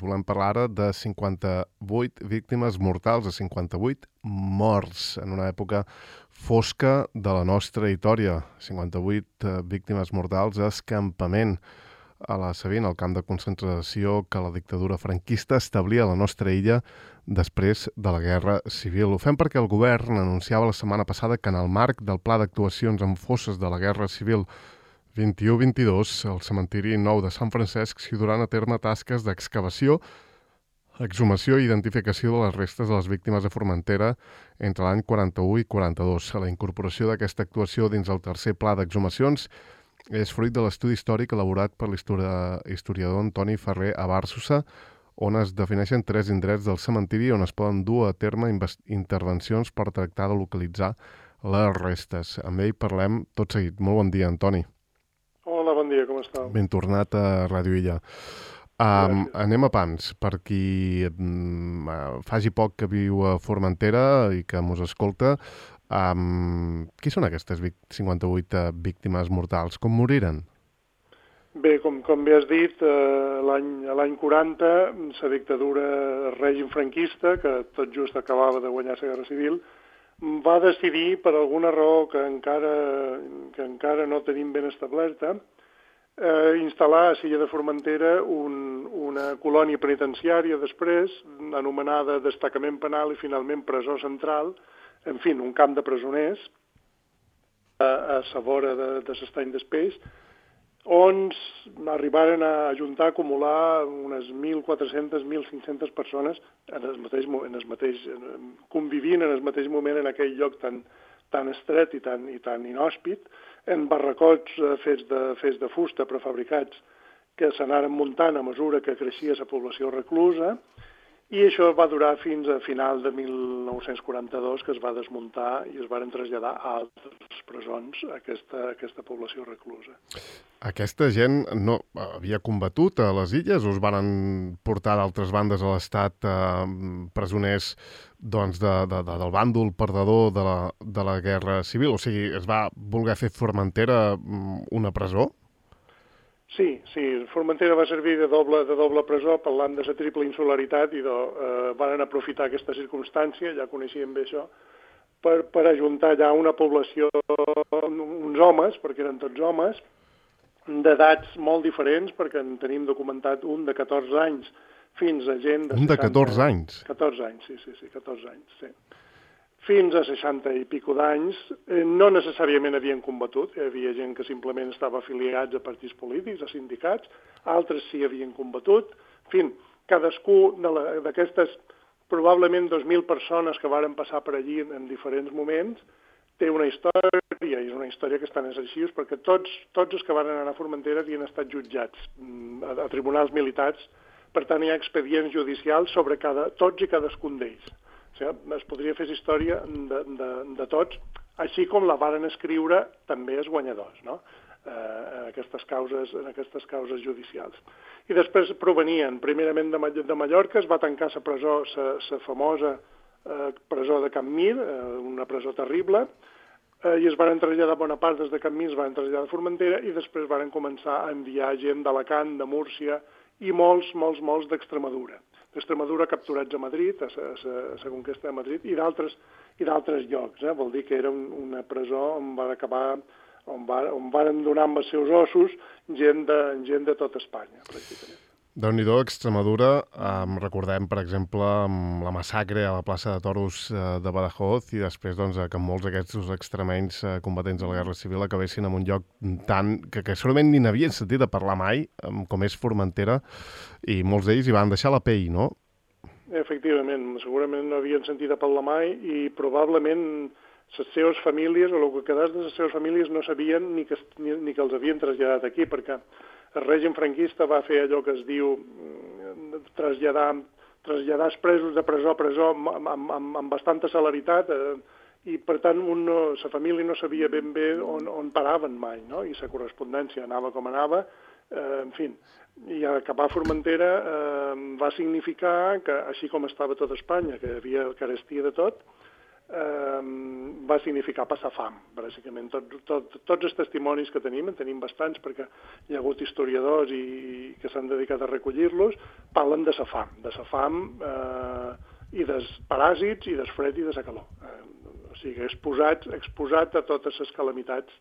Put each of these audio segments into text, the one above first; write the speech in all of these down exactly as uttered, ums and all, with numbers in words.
Volem parlar ara de cinquanta-vuit víctimes mortals, de cinquanta-vuit morts en una època fosca de la nostra història. cinquanta-vuit eh, víctimes mortals a escampament a la Sabina, el camp de concentració que la dictadura franquista establia a la nostra illa després de la Guerra Civil. Ho fem perquè el govern anunciava la setmana passada que en el marc del Pla d'actuacions en fosses de la Guerra Civil vint-i-u vint-i-dos, al cementiri nou de Sant Francesc s'hi duran a terme tasques d'excavació, exhumació i identificació de les restes de les víctimes de Formentera entre l'any quaranta-u i quaranta-dos. La incorporació d'aquesta actuació dins el tercer pla d'exhumacions és fruit de l'estudi històric elaborat per l'historiador Antoni Ferrer Abàrsosa, on es defineixen tres indrets del cementiri on es poden dur a terme intervencions per tractar de localitzar les restes. Amb ell parlem tot seguit. Molt bon dia, Antoni. Hola, bon dia, com estàu? Ben tornat a Ràdio Illa. Um, anem a pams, per qui um, faci poc que viu a Formentera i que mos escolta. Um, qui són aquestes cinquanta-vuit uh, víctimes mortals? Com moriren? Bé, com, com bé has dit, eh, l'any quaranta, la dictadura, el règim franquista, que tot just acabava de guanyar la Guerra Civil, va decidir, per alguna raó que encara, que encara no tenim ben establerta, eh, instal·lar a l'illa de Formentera un, una colònia penitenciària després, anomenada destacament penal i finalment presó central, en fi, un camp de presoners, a, a la vora de, de l'estany d'Espeix, on arribaren a ajuntar, a acumular unes mil quatre-centes, mil cinc-centes persones en el mateix, en el mateix, convivint en el mateix moment en aquell lloc tan, tan estret i tan, i tan inhòspit, en barracots fets de, fets de fusta prefabricats que s'anaren muntant a mesura que creixia la població reclusa, i això va durar fins a final de mil nou-cents quaranta-dos, que es va desmuntar i es van traslladar a altres presons a aquesta, a aquesta població reclusa. Aquesta gent no havia combatut a les illes o es van portar d'altres bandes a l'Estat eh, presoners doncs, de, de, de, del bàndol perdedor de la, de la Guerra Civil? O sigui, es va voler fer Formentera una presó? Sí, sí, Formentera va servir de doble, de doble presó, parlant de la triple insularitat, i de, eh, van aprofitar aquesta circumstància, ja coneixíem bé això, per, per ajuntar allà una població, uns homes, perquè eren tots homes, d'edats molt diferents, perquè en tenim documentat un de catorze anys fins a gent de un de catorze anys? catorze anys, sí, sí, sí, catorze anys, sí. Fins a seixanta i pico d'anys, eh, no necessàriament havien combatut, hi havia gent que simplement estava afiliats a partits polítics, a sindicats, altres sí havien combatut. En fi, cadascú d'aquestes probablement dos mil persones que varen passar per allí en, en diferents moments té una història, i és una història que està en els arxius, perquè tots, tots els que van anar a Formentera havien estat jutjats a, a tribunals militars, per tant hi ha expedients judicials sobre cada, tots i cadascun d'ells. O sigui, es podria fer història de, de, de tots, així com la varen escriure també els guanyadors, no? eh, en, aquestes causes, en aquestes causes judicials. I després provenien, primerament de, de Mallorca, es va tancar la presó, la famosa eh, presó de Can Mir, eh, una presó terrible, eh, i es van traslladar bona part des de Can Mir, es van traslladar a Formentera, i després van començar a enviar gent d'Alacant, de Múrcia, i molts, molts, molts d'Extremadura. D'Extremadura capturats a Madrid, a la conquesta de Madrid, i d'altres i d'altres llocs. Eh? Vol dir que era un, una presó on van acabar, on, va, on van donar amb els seus ossos gent de, gent de tot Espanya, pràcticament. Déu-n'hi-do, Extremadura. Um, recordem, per exemple, la massacre a la plaça de Toros uh, de Badajoz i després doncs, que molts d'aquests extremenys uh, combatents de la Guerra Civil acabessin en un lloc tan que, que segurament ni n'havien sentit a parlar mai, um, com és Formentera, i molts d'ells hi van deixar la pell, no? Efectivament, segurament no havien sentit a parlar mai i probablement les seves famílies, o el que quedés de les seves famílies, no sabien ni que, ni, ni que els havien traslladat aquí, perquè el règim franquista va fer allò que es diu traslladar, traslladar els presos de presó a presó amb, amb, amb, amb bastanta celeritat, eh, i per tant un no, la família no sabia ben bé on, on paraven mai, no? I la correspondència anava com anava, eh, en fi. I acabar a Formentera eh, va significar que, així com estava tot Espanya, que hi havia carestia de tot, eh, va significar passar fam, bàsicament. Tot, tot, tots els testimonis que tenim, en tenim bastants perquè hi ha hagut historiadors i, que s'han dedicat a recollir-los, parlen de la fam, de la fam eh, i dels paràsits i dels fred i de la calor. Eh, o sigui, exposats, exposats a totes les calamitats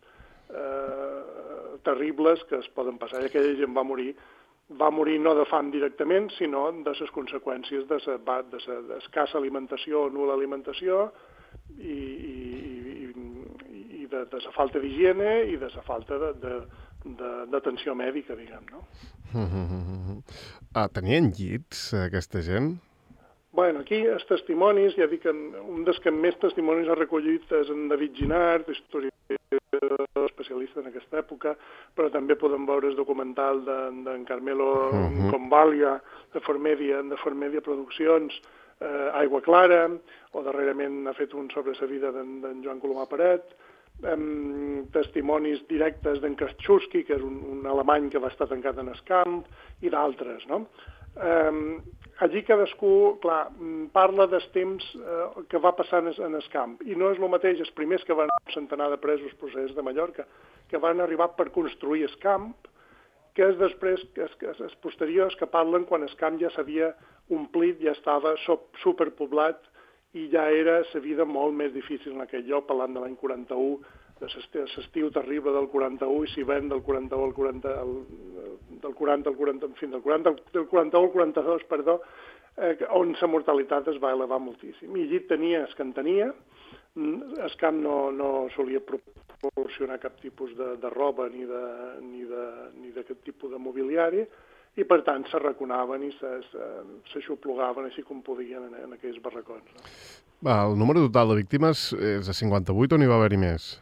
eh, terribles que es poden passar. I aquella gent va morir va morir no de fam directament, sinó de les conseqüències de l'escassa alimentació o nul·la alimentació i, i, i, i de, de la falta d'higiene i de la falta d'atenció mèdica, diguem, no? Mm-hmm. Ah, tenien llits, aquesta gent? Bueno, aquí els testimonis, ja dic que un dels que més testimonis ha recollit és en David Ginard, historiador especialista en aquesta època, però també podem veure el documental d'en de, Carmelo uh-huh. Convalia, de Formedia, de Formedia Produccions, eh, Aigua Clara, o darrerament ha fet un sobre la vida d'en Joan Colomà Paret, eh, testimonis directes d'en Kostczewski, que és un, un alemany que va estar tancat en el camp, i d'altres, no? Um, allí cadascú, clar, parla dels temps uh, que va passar en el camp, i no és el mateix els primers que van un centenar de presos processats de Mallorca, que van arribar per construir el camp, que és després els, els posteriors que parlen quan el camp ja s'havia omplit, ja estava superpoblat i ja era la vida molt més difícil en aquell lloc, parlant de l'any quaranta-u, de l'estiu terrible del quaranta-u i s'hivern del quaranta-u al quaranta, el, del quaranta al quaranta, en fi, del quaranta, del quaranta-u al quaranta-dos, perdó, eh, on la mortalitat es va elevar moltíssim. I allí tenia el que en tenia, el camp no, no solia proporcionar cap tipus de, de roba ni de, ni de, ni d'aquest tipus de mobiliari, i per tant s'arraconaven i s'aixoplugaven així com podien en, en aquells barracons. No? Va, el número total de víctimes és de cinquanta-vuit o n'hi va haver-hi més?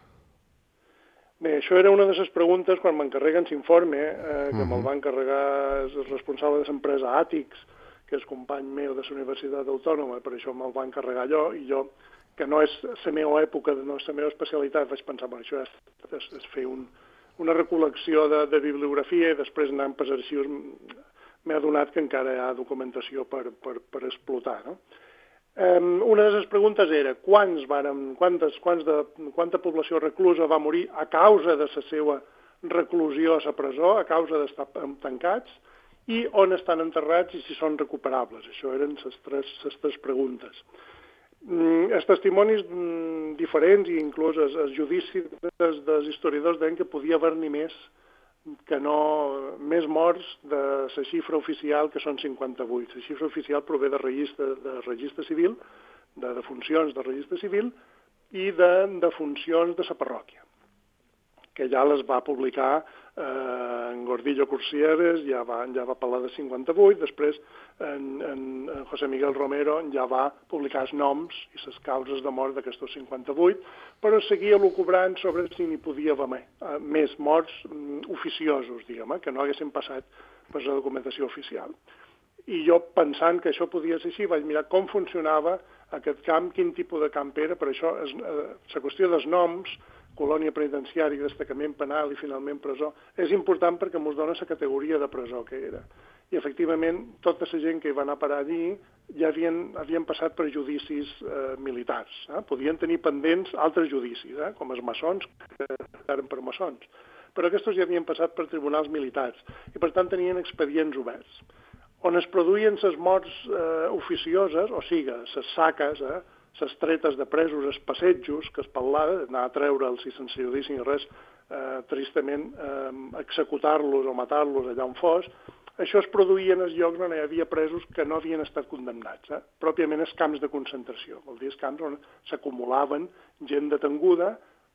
Bé, això era una de les preguntes quan m'encarreguen l'informe, eh, que uh-huh. me'l va encarregar el responsable de l'empresa Àtics, que és company meu de la Universitat Autònoma, per això me'l va encarregar jo, i jo, que no és la meva època, no és la meva especialitat, vaig pensar, bueno, això és, és, és fer un, una recol·lecció de, de bibliografia i després anant per arxius m'he adonat que encara hi ha documentació per, per, per explotar, no? Um, una de les preguntes era quants varen, quantes, quants de, quanta població reclusa va morir a causa de la seva reclusió a la presó, a causa d'estar tancats, i on estan enterrats i si són recuperables. Això eren les tres, les tres preguntes. Mm, els testimonis mm, diferents i inclús els, els judicis dels, dels historiadors deien que podia haver-n'hi més que no, més morts de la xifra oficial, que són cinquanta-vuit. La xifra oficial prové de registre, de registre civil, de defuncions del registre civil i de defuncions de la parròquia, que ja les va publicar eh, en Gordillo Cursieres, ja va, ja va parlar de cinquanta-vuit, després en, en, en José Miguel Romero ja va publicar els noms i les causes de mort d'aquestos cinquanta-vuit, però seguia lucubrant sobre si n'hi podia haver més, eh, més morts mm, oficiosos, diguem, eh, que no haguessin passat per la documentació oficial. I jo, pensant que això podia ser així, vaig mirar com funcionava aquest camp, quin tipus de camp era, per això es, eh, la qüestió dels noms, colònia penitenciària, destacament penal i finalment presó, és important perquè ens dona la categoria de presó que era. I efectivament tota la gent que hi va anar a parar allí ja havien, havien passat per judicis eh, militars. Eh? Podien tenir pendents altres judicis, eh? com els maçons, que eren per maçons. Però aquests ja havien passat per tribunals militars i per tant tenien expedients oberts. On es produïen les morts eh, oficioses, o sigui, les saques, eh, les tretes de presos, els passejos, que es parlava, anar a treure'ls si sense judici ni res, eh, tristament eh, executar-los o matar-los allà on fos, això es produïa en els llocs on hi havia presos que no havien estat condemnats, eh? pròpiament els camps de concentració, vol dir els camps on s'acumulaven gent detenguda,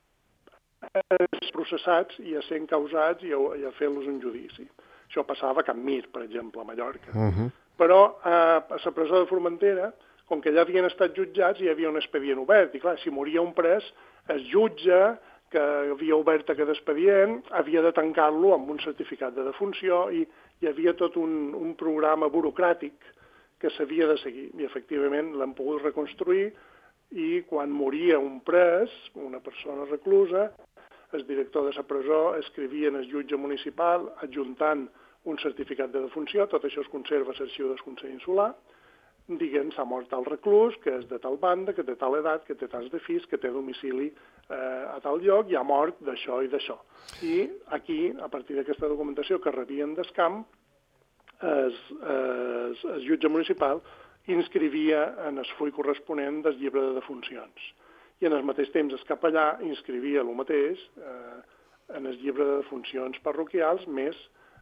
els processats i a ser encausats i a, i a fer-los un judici. Això passava a Can Mir, per exemple, a Mallorca. Uh-huh. Però eh, a la presó de Formentera, com que ja havien estat jutjats, hi havia un expedient obert. I clar, si moria un pres, el jutge que havia obert aquest expedient havia de tancar-lo amb un certificat de defunció i hi havia tot un, un programa burocràtic que s'havia de seguir. I efectivament l'han pogut reconstruir i quan moria un pres, una persona reclusa, el director de la presó escrivia en el jutge municipal adjuntant un certificat de defunció, tot això es conserva a l'arxiu del Consell Insular, dient s'ha mort tal reclús, que és de tal banda, que té tal edat, que té tants de fills, que té domicili eh, a tal lloc i ha mort d'això i d'això. I aquí, a partir d'aquesta documentació que rebien d'Escamp, el, el, el jutge municipal inscrivia en el full corresponent del llibre de defuncions. I en el mateix temps el capellà inscrivia el mateix eh, en el llibre de defuncions parroquials, més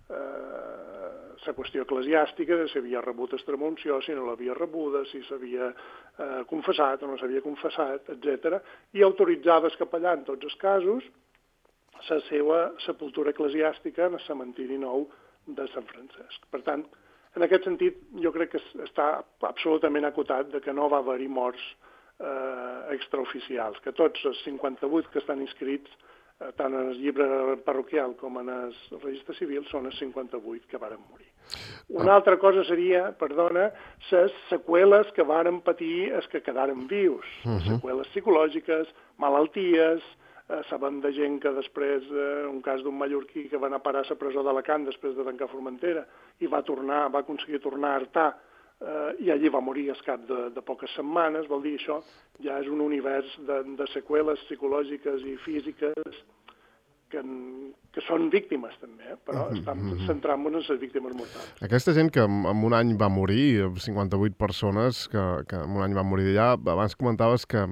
la eh, qüestió eclesiàstica de si havia rebut extremunció, si no l'havia rebuda, si s'havia eh, confessat o no s'havia confessat, etcètera, i autoritzava el capellà en tots els casos la seva sepultura eclesiàstica en el cementiri nou de Sant Francesc. Per tant, en aquest sentit, jo crec que està absolutament acotat de que no va haver-hi morts eh, extraoficials, que tots els cinquanta-vuit que estan inscrits tant en el llibre parroquial com en el registre civil, són els cinquanta-vuit que varen morir. Una altra cosa seria, perdona, les seqüeles que varen patir els que quedaren vius, uh -huh. seqüeles psicològiques, malalties, eh, sabem de gent que després, eh, un cas d'un mallorquí que va anar a parar a la presó d'Alacant després de tancar Formentera i va tornar, va aconseguir tornar a Artà, Uh, i allí va morir al cap de, de poques setmanes. Vol dir, això ja és un univers de, de seqüeles psicològiques i físiques que, que són víctimes també, eh? Però mm -hmm. estem centrant-nos en les víctimes mortals. Aquesta gent que en, en un any va morir, cinquanta-vuit persones que, que en un any van morir d'allà, abans comentaves que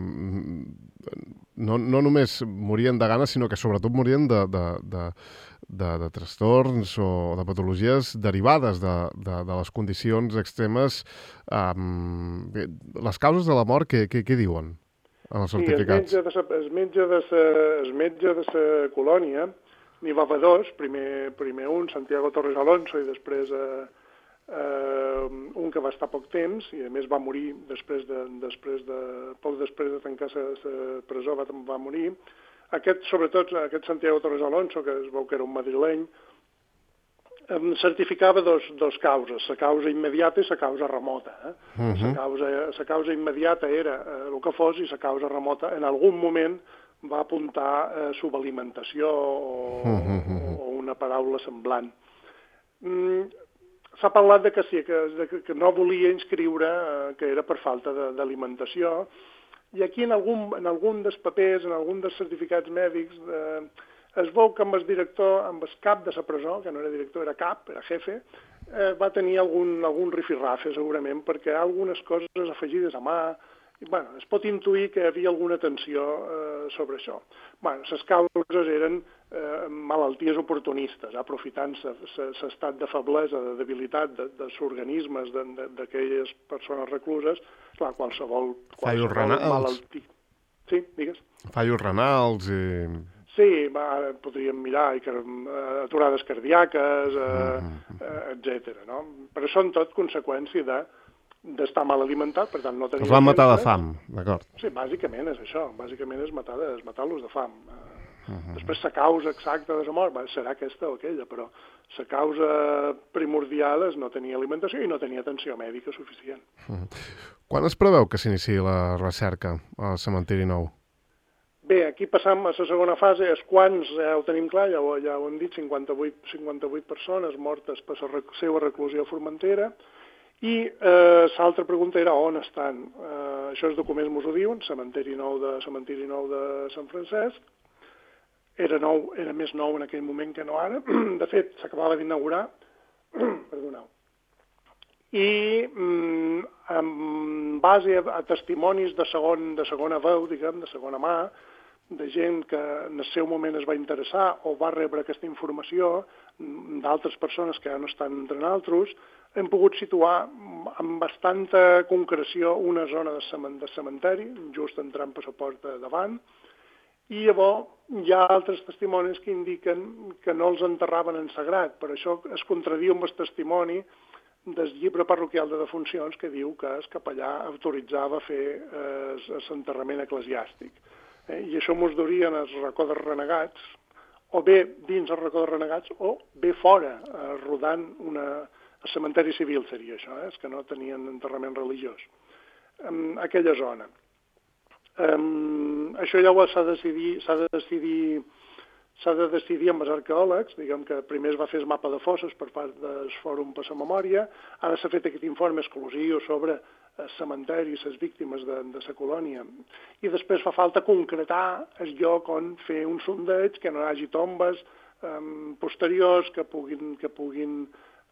no, no només morien de gana, sinó que sobretot morien de, de, de, de, de trastorns o de patologies derivades de, de, de les condicions extremes. Um, les causes de la mort, què, què, què diuen en els certificats? Sí, el metge de el metge de la colònia, n'hi va haver dos, primer, primer un, Santiago Torres Alonso, i després eh, eh, un que va estar poc temps, i a més va morir després de, després de, poc després de tancar la presó, va, va morir. Aquest, sobretot, aquest Santiago Torres Alonso, que es veu que era un madrileny, em certificava dos, dos causes, la causa immediata i la causa remota. Eh? Uh -huh. La causa, la causa immediata era eh, el que fos, i la causa remota en algun moment va apuntar a eh, subalimentació o, uh -huh. o una paraula semblant. Mm, S'ha parlat de que sí, que, de que no volia inscriure eh, que era per falta d'alimentació, i aquí en algun, en algun dels papers, en algun dels certificats mèdics, eh, es veu que amb el director, amb el cap de la presó, que no era director, era cap, era jefe, eh, va tenir algun, algun rifirrafe, segurament, perquè algunes coses afegides a mà, i, bueno, es pot intuir que hi havia alguna tensió eh, sobre això. Bueno, les causes eren eh, malalties oportunistes, aprofitant l'estat de feblesa, de debilitat de, dels organismes d'aquelles persones recluses, clar, qualsevol, qualsevol malaltia. Sí, digues. Fallos renals i... Sí, va, podríem mirar i, uh, aturades cardíaques, uh, uh, etcètera. No? Però són tot conseqüència de d'estar mal alimentat, per tant no tenir... Els van matar de fam, d'acord. Sí, bàsicament és això, bàsicament és matar-los matar de fam. Uh, uh -huh. Després la causa exacta de la mort serà aquesta o aquella, però la causa primordial és no tenir alimentació i no tenir atenció mèdica suficient. Uh -huh. Quan es preveu que s'iniciï la recerca al cementiri nou? Bé, aquí passam a la segona fase, els quants, ja ho tenim clar, ja ho, ja ho hem dit, cinquanta-vuit, cinquanta-vuit persones mortes per la seva reclusió a Formentera, i eh, l'altra pregunta era on estan. Eh, això els documents mos ho diuen, cementiri nou de, cementiri nou de Sant Francesc, era nou, era més nou en aquell moment que no ara, de fet s'acabava d'inaugurar, perdoneu, i mm, en base a, a testimonis de, segon, de segona veu, diguem, de segona mà, de gent que en el seu moment es va interessar o va rebre aquesta informació d'altres persones que ja no estan entre nosaltres, hem pogut situar amb bastanta concreció una zona de cementeri, just entrant per la porta davant, i llavors hi ha altres testimonis que indiquen que no els enterraven en sagrat, per això es contradiu amb el testimoni del llibre parroquial de defuncions que diu que el capellà autoritzava a fer eh, l'enterrament eclesiàstic. Eh? I això mos duria en el racó dels renegats, o bé dins el racó dels renegats, o bé fora, eh, rodant una... El cementeri civil seria això, eh? És que no tenien enterrament religiós. En aquella zona. Um, això ja s'ha de decidir, s'ha de decidir, s'ha de decidir amb els arqueòlegs, diguem que primer es va fer el mapa de fosses per part del Fòrum per la Memòria, ara s'ha fet aquest informe exclusiu sobre el cementeri i les víctimes de, de la colònia, i després fa falta concretar el lloc on fer un sondeig, que no hi hagi tombes eh, posteriors que puguin, que puguin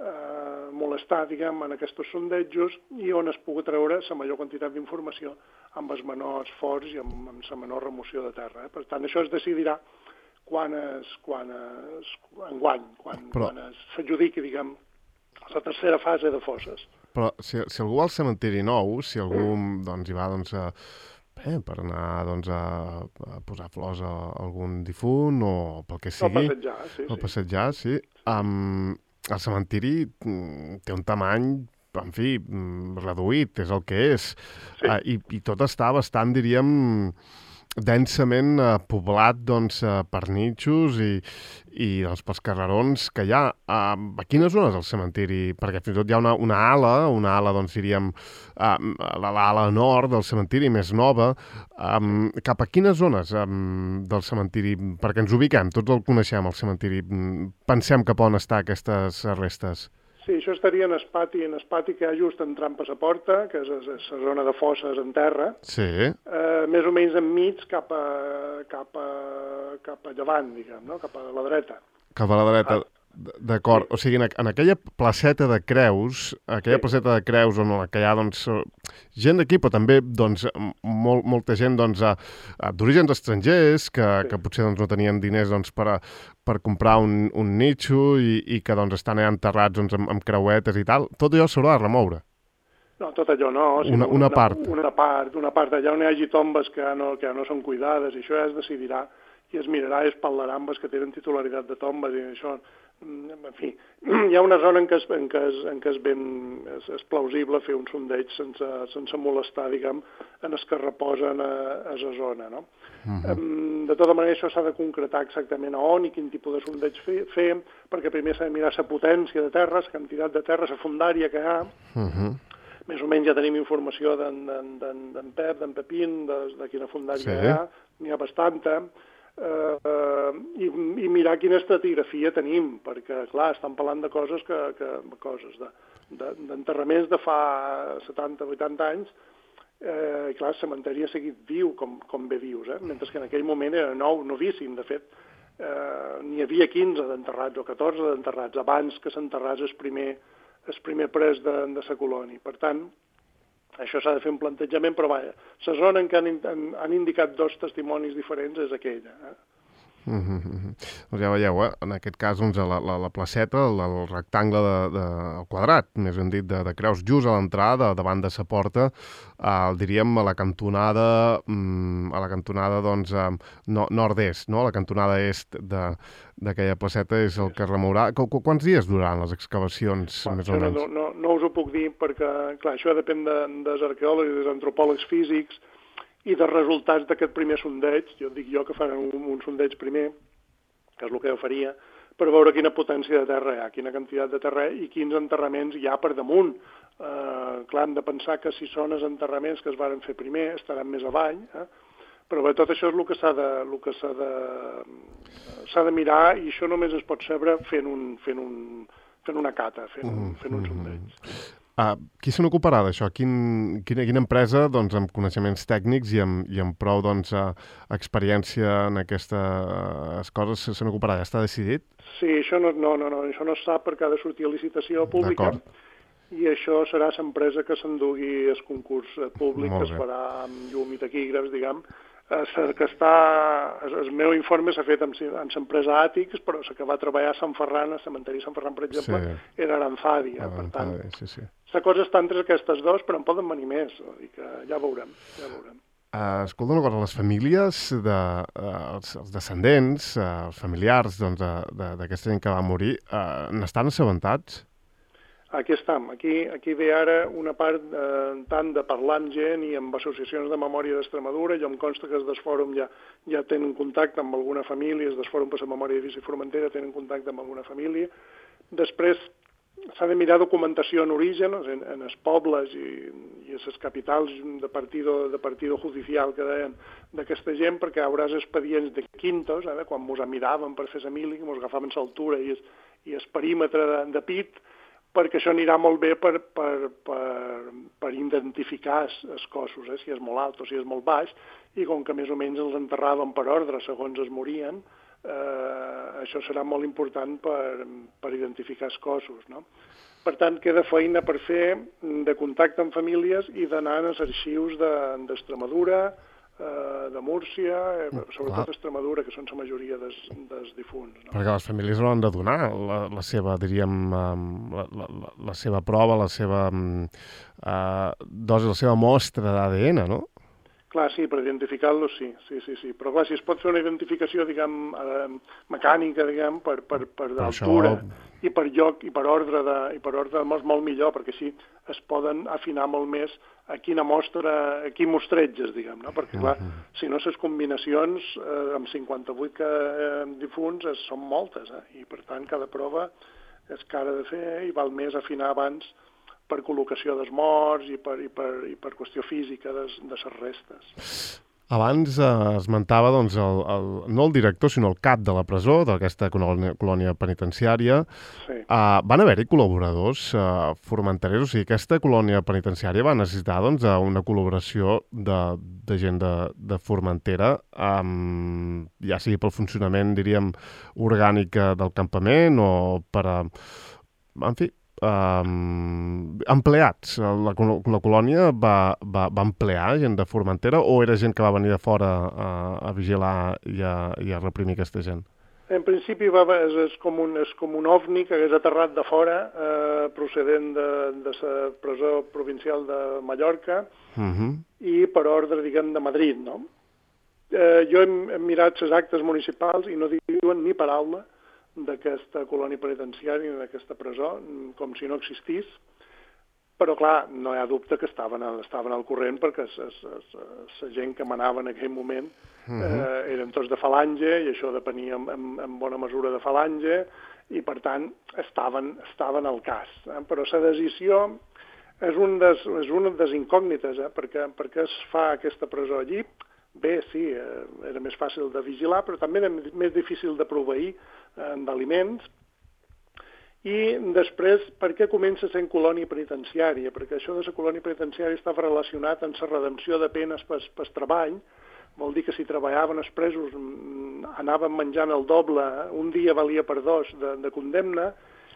eh, molestar, diguem, en aquests sondejos, i on es pugui treure la major quantitat d'informació amb els menors forts i amb, amb la menor remoció de terra. Eh? Per tant, això es decidirà quan es, quan es, enguany, quan, Però... quan s'adjudiqui, diguem, la tercera fase de fosses. Però si, si algú va al cementiri nou, si algú doncs, hi va doncs, a, eh, per anar doncs, a, a posar flors a algun difunt o pel que sigui... O passejar, sí. O passejar, sí. Um, el cementiri té un tamany, en fi, reduït, és el que és. Sí. Uh, i, I tot està bastant, diríem, densament eh, poblat doncs, eh, per nitxos i, i doncs, pels carrerons que hi ha. Uh, a quines zones del cementiri? Perquè fins i tot hi ha una, una ala, una ala, doncs diríem, uh, l'ala nord del cementiri, més nova. Um, cap a quines zones um, del cementiri? Perquè ens ubiquem, tots el coneixem, el cementiri. Pensem cap on estar aquestes restes. Sí, això estaria en el pati, en el pati que hi ha just entrant per la porta, que és la zona de fosses en terra, sí. eh, més o menys enmig cap a, cap a, cap a llevant, diguem, no? Cap a la dreta. Cap a la dreta, ah. D'acord. Sí. O sigui, en, en aquella placeta de Creus, aquella sí. placeta de Creus on que hi ha doncs, gent d'aquí, però també doncs, molt, molta gent doncs, d'orígens estrangers que, sí. que potser doncs, no tenien diners doncs, per, a, per comprar un, un nitxo i, i que doncs, estan allà enterrats doncs, amb, amb creuetes i tal, tot allò s'haurà de remoure. No, tot allò no. O sigui, una, una, una part. Una, una part, una part allà on hi hagi tombes que no, que no són cuidades, i això ja es decidirà i es mirarà i es parlarà amb els que tenen titularitat de tombes i això. En fi, hi ha una zona en què és, en què és, en què és ben és, és plausible fer un sondeig sense, sense molestar, diguem, en els que reposen a, a la zona, no? Uh-huh. De tota manera, això s'ha de concretar exactament a on i quin tipus de sondeig fer, fer perquè primer s'ha de mirar la potència de terra, la quantitat de terra, la fundària que hi ha. Uh-huh. Més o menys ja tenim informació d'en Pep, d'en Pepín, de, de quina fundària sí. hi ha, n'hi ha bastanta. Uh, i, i mirar quina estratigrafia tenim, perquè, clar, estan parlant de coses que, que coses de, de, d'enterraments de fa setanta vuitanta anys, eh, i clar, el cementeri ha seguit viu, com, com bé dius, eh? Mentre que en aquell moment era nou, novíssim, de fet, eh, n'hi havia quinze d'enterrats o catorze d'enterrats, abans que s'enterrés el primer, el primer pres de, de la colònia. Per tant, això s'ha de fer un plantejament, però vaja, la zona en què han, han, han indicat dos testimonis diferents és aquella. Eh? Mm-hmm. Doncs ja veieu, eh? En aquest cas doncs, la, la, la placeta, el, el rectangle de, de, el quadrat, més ben dit, de, de Creus, just a l'entrada, davant de la porta, eh, diríem a la cantonada, mm, a la cantonada doncs, eh, no, nord-est, no? La cantonada est de d'aquella placeta és el que es remourà. Qu -qu Quants dies duraran les excavacions, bueno, més o menys? No, no, no us ho puc dir perquè, clar, això depèn de, dels arqueòlegs i dels antropòlegs físics i dels resultats d'aquest primer sondeig. Jo dic jo que faran un, un sondeig primer, que és el que jo faria, per veure quina potència de terra hi ha, quina quantitat de terra i quins enterraments hi ha per damunt. Eh, clar, hem de pensar que si són els enterraments que es varen fer primer estaran més avall, eh? Però bé, tot això és el que s'ha de, el que s'ha de, s'ha de mirar i això només es pot saber fent, un, fent, un, fent una cata, fent, un, fent un sondeig. Uh, qui se n'ocuparà d'això? Quin, quina, quina empresa doncs, amb coneixements tècnics i amb, i amb prou doncs, uh, experiència en aquestes coses se n'ocuparà? Ja està decidit? Sí, això no, no, no, no, això no es sap perquè ha de sortir a licitació pública i això serà l'empresa que s'endugui el concurs públic que es farà amb llum i taquígrafs, diguem. El que està, el meu informe s'ha fet amb, amb l'empresa Àtics, però la que va treballar a Sant Ferran, a cementeri Sant Ferran, per exemple, sí. era Aranzadi. Eh? Per tant, sí, sí. La cosa està entre aquestes dos, però en poden venir més. Dir que ja veurem, ja veurem. Uh, escolta una cosa, les famílies, de, uh, els, els descendents, uh, els familiars d'aquesta doncs, de, gent que va morir, uh, n'estan assabentats? Aquí estem. Aquí, aquí ve ara una part eh, tant de parlar amb gent i amb associacions de memòria d'Extremadura. Jo em consta que els del Fòrum ja, ja tenen contacte amb alguna família, els del Fòrum per la Memòria d'Eivissa i Formentera tenen contacte amb alguna família. Després s'ha de mirar documentació en origen, en, en els pobles i, i a les capitals de partido, de partido judicial que deien d'aquesta gent, perquè hauràs expedients de quintos, eh, quan mos miràvem per fer la mili, que mos agafaven l'altura i, i el perímetre de, de pit, perquè això anirà molt bé per, per, per, per identificar els cossos, eh, si és molt alt o si és molt baix, i com que més o menys els enterraven per ordre segons es morien, eh, això serà molt important per, per identificar els cossos, no? Per tant, queda feina per fer de contacte amb famílies i d'anar als arxius d'Extremadura, de, de Múrcia, sobretot Extremadura, que són la majoria dels, dels difunts. No? Perquè les famílies no han de donar la, la seva, diríem, la, la, la seva prova, la seva uh, dosi, la seva mostra d'A D N, no? Clar, sí, per identificar-los sí, sí, sí, sí. Però clar, si es pot fer una identificació, diguem, eh, mecànica, diguem, per, per, per d'altura això... i per lloc i per ordre de, i per ordre és molt millor, perquè així es poden afinar molt més a quina mostra, a quin mostretges, diguem, no? Perquè clar, uh-huh. si no les combinacions eh, amb cinquanta-vuit que, eh, difunts es, són moltes, eh? I per tant cada prova és cara de fer i val més afinar abans per col·locació dels morts i per, i per, i per qüestió física de les restes. Abans eh, esmentava, doncs, el, el, no el director, sinó el cap de la presó, d'aquesta colònia, colònia penitenciària. Sí. Eh, van haver-hi col·laboradors eh, formenterers, o sigui, aquesta colònia penitenciària va necessitar, doncs, una col·laboració de, de gent de, de Formentera, um, ja sigui pel funcionament, diríem, orgànic del campament o per a... En fi, Um, empleats. La, la colònia va, va, va emplear gent de Formentera o era gent que va venir de fora a, a vigilar i a, i a reprimir aquesta gent? En principi va, és, és, com un, és com un ovni que hagués aterrat de fora eh, procedent de, de la presó provincial de Mallorca uh-huh. i per ordre, diguem, de Madrid, no? Eh, jo hem, hem mirat les actes municipals i no diuen ni paraula d'aquesta colònia penitenciària, d'aquesta presó, com si no existís, però clar, no hi ha dubte que estaven, estaven al corrent perquè la gent que manava en aquell moment eh, uh-huh. eren tots de falange i això depenia en, en bona mesura de falange i per tant estaven, estaven al cas. Eh? Però la decisió és un des, és una de les incògnites, eh? perquè, perquè es fa aquesta presó allí. Bé, sí, eh, era més fàcil de vigilar, però també era més difícil de proveir eh, d'aliments. I després, per què comença sent colònia penitenciària? Perquè això de la colònia penitenciària estava relacionat amb la redempció de penes per, per treball. Vol dir que si treballaven els presos anaven menjant el doble, un dia valia per dos de, de condemna.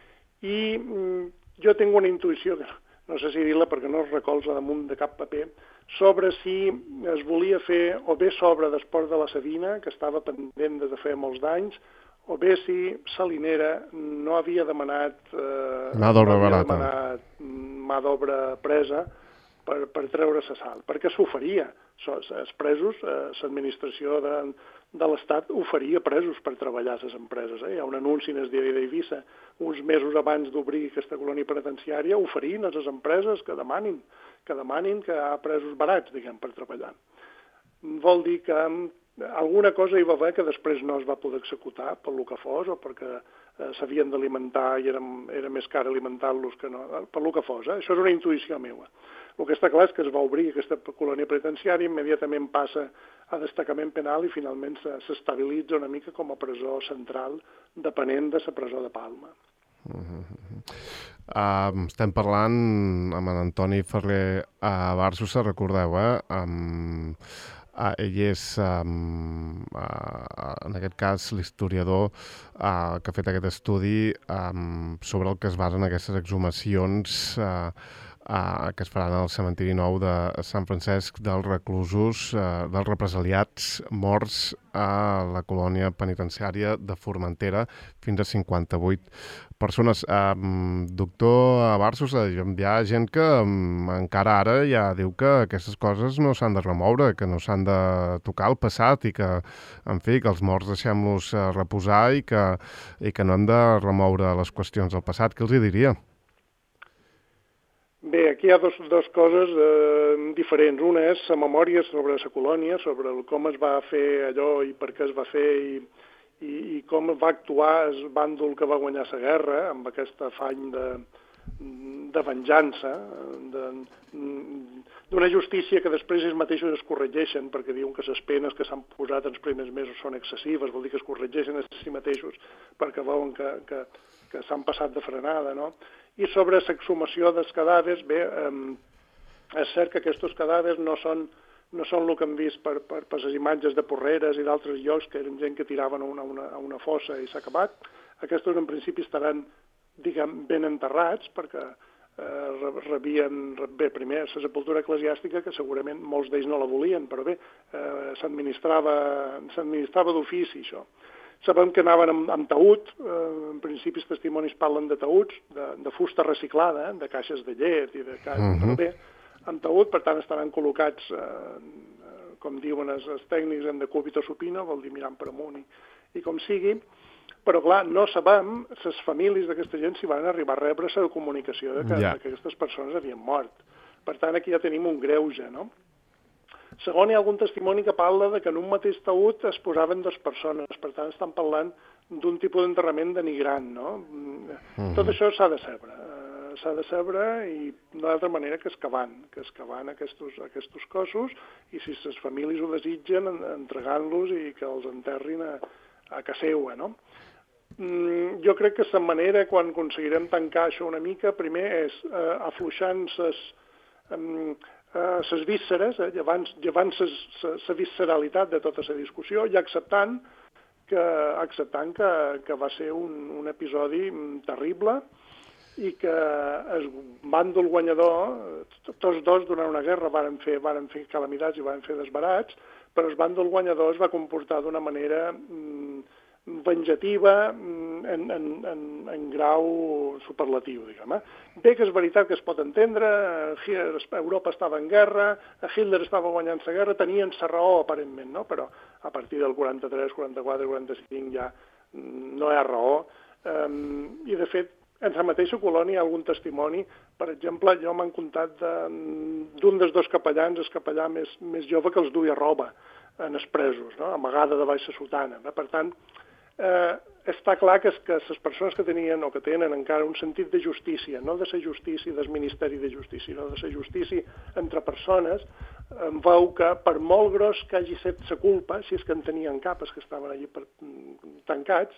I mm, jo tinc una intuïció que no sé si dir-la perquè no es recolza damunt de cap paper, sobre si es volia fer o bé sobre d'esport de la Savina, que estava pendent de fer molts d'anys, o bé si Salinera no havia demanat, eh, mà d'obra no barata, demanat mà d'obra presa per, per treure la sal, perquè s'oferia. Els presos, eh, l'administració de, de l'Estat oferia presos per treballar a les empreses. Eh? Hi ha un anunci en el diari d'Eivissa, uns mesos abans d'obrir aquesta colònia penitenciària, oferint a les empreses que demanin, que demanin que hi ha presos barats, diguem, per treballar. Vol dir que alguna cosa hi va haver que després no es va poder executar per lo que fos o perquè eh, s'havien d'alimentar i era, era més car alimentar-los que no, per lo que fos. Eh? Això és una intuïció meva. El que està clar és que es va obrir aquesta colònia penitenciària, immediatament passa a destacament penal i finalment s'estabilitza una mica com a presó central depenent de la presó de Palma. Uh-huh. Uh, estem parlant amb en Antoni Ferrer a Barços, recordeu, eh? Um, uh, ell és, um, uh, en aquest cas, l'historiador uh, que ha fet aquest estudi um, sobre el que es basen aquestes exhumacions uh, Uh, que es faran al cementiri nou de Sant Francesc dels reclusos, uh, dels represaliats morts a la colònia penitenciària de Formentera, fins a cinquanta-vuit persones. Uh, doctor Barços, hi ha gent que um, encara ara ja diu que aquestes coses no s'han de remoure, que no s'han de tocar al passat i que, en fi, que els morts deixem-los uh, reposar i que, i que no hem de remoure les qüestions del passat. Què els hi diria? Bé, aquí hi ha dos, dos coses eh, diferents. Una és la memòria sobre la colònia, sobre el com es va fer allò i per què es va fer i, i, i com va actuar el bàndol que va guanyar la guerra, amb aquest afany de, de venjança, d'una justícia que després ells mateixos es corregeixen, perquè diuen que les penes que s'han posat en els primers mesos són excessives, vol dir que es corregeixen a si mateixos perquè veuen que, que, que s'han passat de frenada, no? I sobre l'exhumació dels cadàvers, bé, eh, és cert que aquests cadàvers no són, no són el que hem vist per, per, per les imatges de Porreres i d'altres llocs, que eren gent que tiraven a una, una, a una fossa i s'ha acabat. Aquests en principi estaran, diguem, ben enterrats, perquè eh, rebien, bé, primer, la sepultura eclesiàstica, que segurament molts d'ells no la volien, però bé, eh, s'administrava s'administrava d'ofici, això. Sabem que anaven amb, amb taüt, eh, en principi els testimonis parlen de taüts, de, de fusta reciclada, eh, de caixes de llet i de caixes, uh-huh. Però bé, amb taüt, per tant estaran col·locats, eh, com diuen els, els tècnics, en decúbito supina, vol dir mirant per amunt i, i com sigui, però clar, no sabem les famílies d'aquesta gent si van arribar a rebre la comunicació de que, yeah. de que aquestes persones havien mort. Per tant, aquí ja tenim un greuge, no? Segon, hi ha algun testimoni que parla de que en un mateix taüt es posaven dues persones, per tant estan parlant d'un tipus d'enterrament denigrant, no? Mm-hmm. Tot això s'ha de saber, uh, s'ha de saber i d'altra manera que excavant, que excavant aquests, aquests cossos i si les famílies ho desitgen, entregant-los i que els enterrin a, a casa seva, no? Mm, jo crec que la manera, quan aconseguirem tancar això una mica, primer és uh, afluixant les... Um, les uh, vísceres, eh, llevant, llevant la visceralitat de tota la discussió i acceptant que, acceptant que, que va ser un, un episodi terrible i que el bàndol guanyador, tots dos durant una guerra varen fer, varen fer calamitats i varen fer desbarats, però el bàndol guanyador es va comportar d'una manera mm, venjativa en, en, en, en grau superlatiu, diguem. Eh? Bé que és veritat que es pot entendre, Europa estava en guerra, Hitler estava guanyant la guerra, tenien la raó aparentment, no? Però a partir del quaranta-tres, quaranta-quatre, quaranta-cinc ja no hi ha raó. Um, I de fet, en la mateixa colònia hi ha algun testimoni, per exemple, jo m'han contat d'un dels dos capellans, el capellà més, més jove, que els duia roba en els presos, no? Amagada de baix la sotana. No? Per tant, eh, està clar que, que les persones que tenien o que tenen encara un sentit de justícia, no de la justícia del Ministeri de Justícia, no de la justícia entre persones, eh, veu que per molt gros que hagi estat la culpa, si és que en tenien cap, els que estaven allí per, tancats,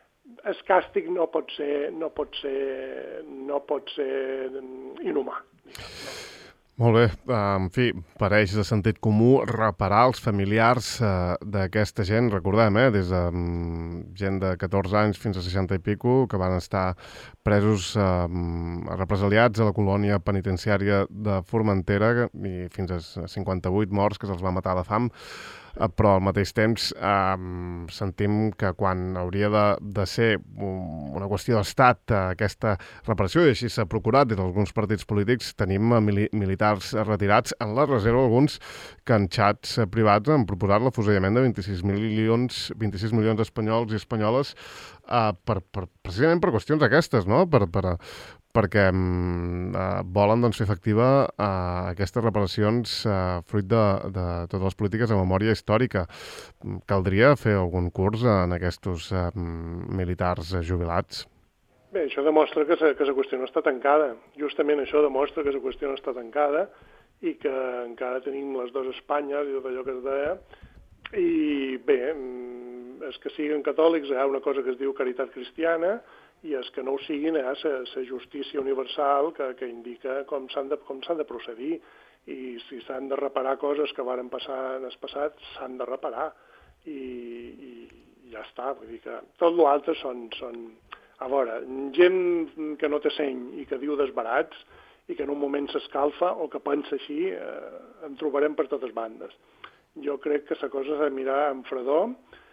el càstig no pot ser, no pot ser, no pot ser inhumà. No? Molt bé, en fi, pareix de sentit comú reparar els familiars eh, d'aquesta gent, recordem, eh, des de um, gent de catorze anys fins a seixanta i pico, que van estar presos eh, represaliats a la colònia penitenciària de Formentera i fins a cinquanta-vuit morts que se'ls va matar de fam. Però al mateix temps eh, sentim que quan hauria de, de ser una qüestió d'estat eh, aquesta reparació, i així s'ha procurat des d'alguns partits polítics, tenim mili militars retirats en la reserva, alguns que en xats privats han proposat l'afusellament de vint-i-sis milions, vint-i-sis milions espanyols i espanyoles eh, per, per, precisament per qüestions aquestes, no? Per, per, perquè eh, volen doncs, fer efectiva eh, aquestes reparacions eh, fruit de, de totes les polítiques de memòria històrica. Caldria fer algun curs en aquests eh, militars jubilats? Bé, això demostra que la, que la qüestió no està tancada. Justament això demostra que la qüestió no està tancada i que encara tenim les dues Espanyes i tot allò que es deia. I bé, els que siguin catòlics hi ha una cosa que es diu caritat cristiana, i els que no ho siguin hi ha la justícia universal que, que indica com s'han de, com s'han de procedir, i si s'han de reparar coses que varen passar en el passat, s'han de reparar, i, i ja està. Vull dir que tot l'altre són, són... A veure, gent que no té seny i que diu desbarats i que en un moment s'escalfa o que pensa així, eh, en trobarem per totes bandes. Jo crec que la cosa s'ha de mirar amb fredor.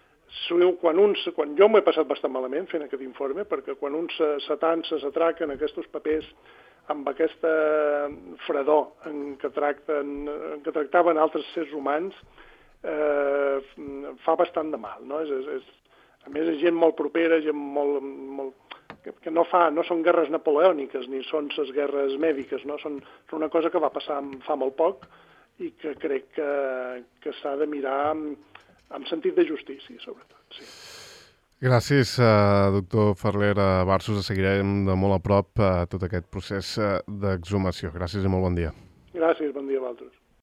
Quan, uns, quan jo m'he passat bastant malament fent aquest informe, perquè quan uns s'atansen, s'atraquen aquests papers amb aquesta fredor en què, tracten, en què tractaven altres éssers humans, eh, fa bastant de mal. No? És, és, és, a més, és gent molt propera, gent molt, molt, que, que no, fa, no són guerres napoleòniques ni són les guerres mèdiques, no? Són, són una cosa que va passar fa molt poc i que crec que, que s'ha de mirar amb, amb sentit de justícia, sobretot, sí. Gràcies, uh, doctor Ferler Barsos. Seguirem de molt a prop uh, tot aquest procés uh, d'exhumació. Gràcies i molt bon dia. Gràcies, bon dia a vosaltres.